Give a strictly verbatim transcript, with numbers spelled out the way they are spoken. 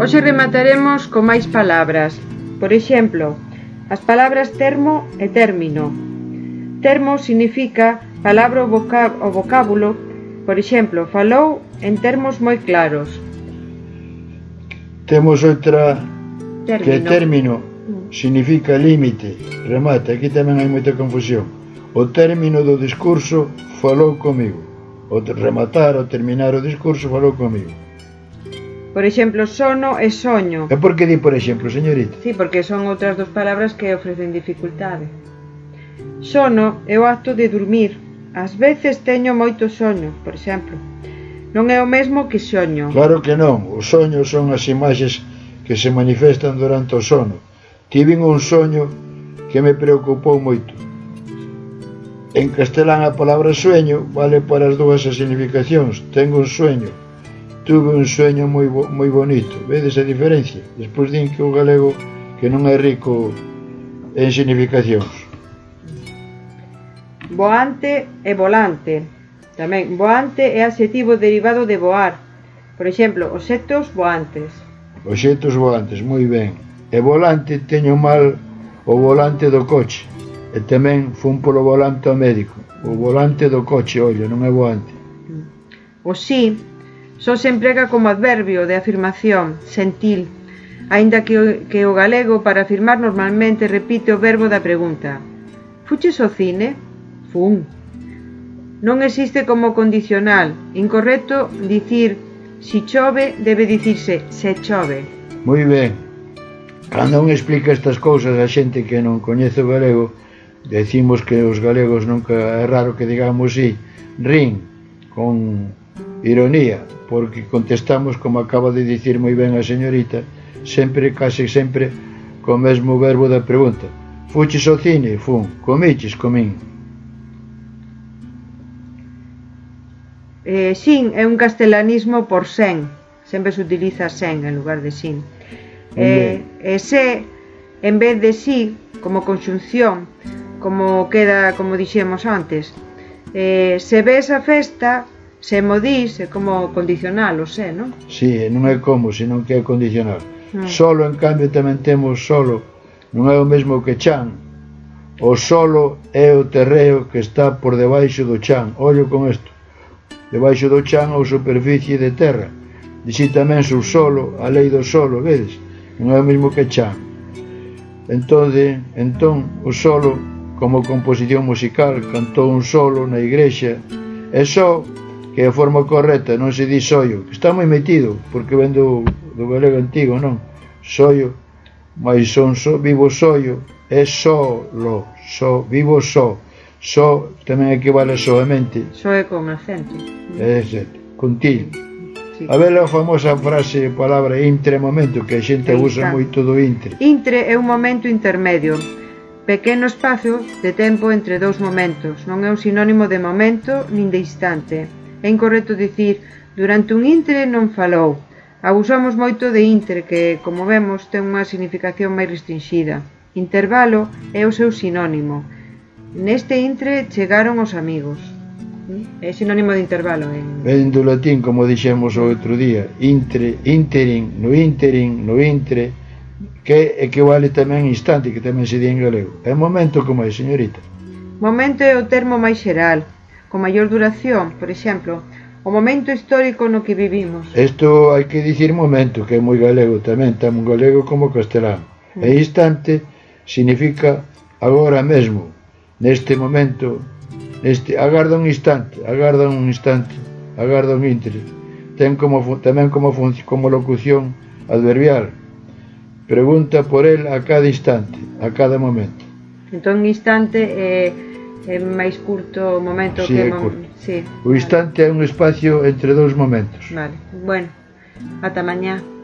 Hoxe remataremos con máis palabras. Por exemplo, as palabras termo e término. Termo significa palabra ou vocábulo. Por exemplo, falou en termos moi claros. Temos outra Término. que término significa límite, remate. Aquí tamén hai moita confusión. O término do discurso falou comigo. O rematar ou terminar o discurso falou comigo. Por exemplo, sono e soño. E por que di por exemplo, señorita? Sí, porque son outras dos palabras que ofrecen dificultade. Sono é o acto de dormir. Ás veces teño moito soño, por exemplo. Non é o mesmo que soño. Claro que non. Os soños son as imaxes que se manifestan durante o sono. Tive un soño que me preocupou moito. En castelán a palabra sueño vale para as dúas significacións. Tengo un sueño. Tuve un sueño moi, bo, moi bonito. Vedes a diferencia? Despois din que o galego que non é rico en significacións. Voante e volante. Tamén, voante é adxetivo derivado de voar. Por exemplo, obxectos voantes. Obxectos voantes, moi ben. E volante, teño mal o volante do coche. E tamén fun polo volante ao médico. O volante do coche, olha, non é voante. O si só se emprega como adverbio de afirmación, sentil, aínda que o, que o galego para afirmar normalmente repite o verbo da pregunta. Fuches ao cine? Fun. Non existe como condicional. Incorrecto dicir si chove, debe dicirse se chove. Moi ben. Cando un explica estas cousas a xente que non coñece o galego, decimos que os galegos nunca é raro que digamos si, rin, con ironía, porque contestamos, como acaba de dicir moi ben a señorita, sempre, case sempre, co mesmo verbo da pregunta. Fuches ao cine? Fun. Comiches? Comín. Eh, sin é un castelanismo por sen. Sempre se utiliza sen en lugar de sin. Eh, e se, en vez de si, como conxunción, como queda, como dixemos antes. Eh, se ves a festa, se mo dis, é como condicional, o se, non? Si, sí, non é como, senón que é condicional. Mm. Solo, en cambio, tamén temos solo, non é o mesmo que chan. O solo é o terreo que está por debaixo do chan. Ollo con isto. Debaixo do chan ou superficie de terra. Dixi tamén subsolo, a lei do solo, vedes? Non é o mesmo que chan. Entón, entón, o solo, como composición musical, cantou un solo na igrexa, é só que é a forma correcta, non se di soio, que está moi metido, porque ven do, do galego antigo, non? Soio, mais son so, vivo soio, é solo, so, vivo só, só tamén equivale soamente. Só é con acento. É certo, con til. Sí. A ver a famosa frase, palabra intre momento, que a xente usa moito do intre. Intre é un momento intermedio, pequeno espazo de tempo entre dous momentos, non é un sinónimo de momento nin de instante. É incorrecto dicir, durante un intre non falou. Abusamos moito de intre, que, como vemos, ten unha significación máis restringida. Intervalo é o seu sinónimo. Neste intre chegaron os amigos. É sinónimo de intervalo. En... Ven do latín, como dixemos o outro día, intre, interim, no interim, no intre, que equivale tamén instante, que tamén se di en galego. É momento como é, señorita? Momento é o termo máis xeral, con maior duración, por exemplo, o momento histórico no que vivimos. Isto hai que dicir momento, que é moi galego tamén, tan galego como castelán. Mm. E instante significa agora mesmo, neste momento, neste, agarda un instante, agarda un instante, agarda un intre. Ten como, tamén como, como locución adverbial. Pregunta por el a cada instante, a cada momento. Entón, instante é... é máis curto o momento sí, que... É curto. Sí, o instante vale. É un espacio entre dous momentos. Vale, bueno, ata mañá.